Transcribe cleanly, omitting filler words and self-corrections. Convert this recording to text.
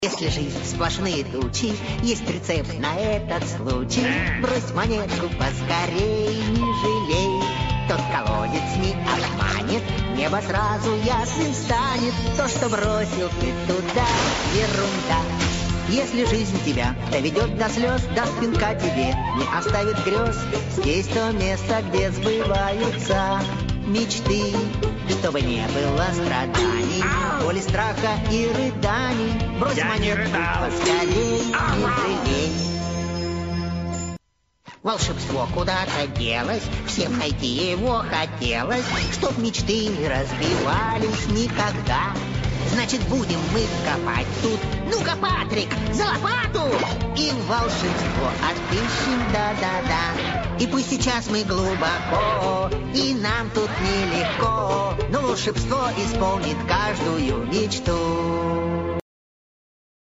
Если жизнь сплошные тучи, есть рецепт на этот случай. Брось монетку поскорей, не жалей. Тот колодец не обманет, небо сразу ясным станет. То, что бросил ты туда, ерунда. Если жизнь тебя доведет до слез, даст пинка тебе, не оставит грез. Здесь то место, где сбываются мечты. Чтобы не было страданий, боли, страха и рыданий. Брось монетку поскорей, не жалей. Волшебство куда-то делось, всем найти его хотелось, чтоб мечты не разбивались никогда. Значит, будем мы копать тут. Ну-ка, Патрик, за лопату! И в волшебство отыщем, да-да-да. И пусть сейчас мы глубоко, и нам тут нелегко, но волшебство исполнит каждую мечту.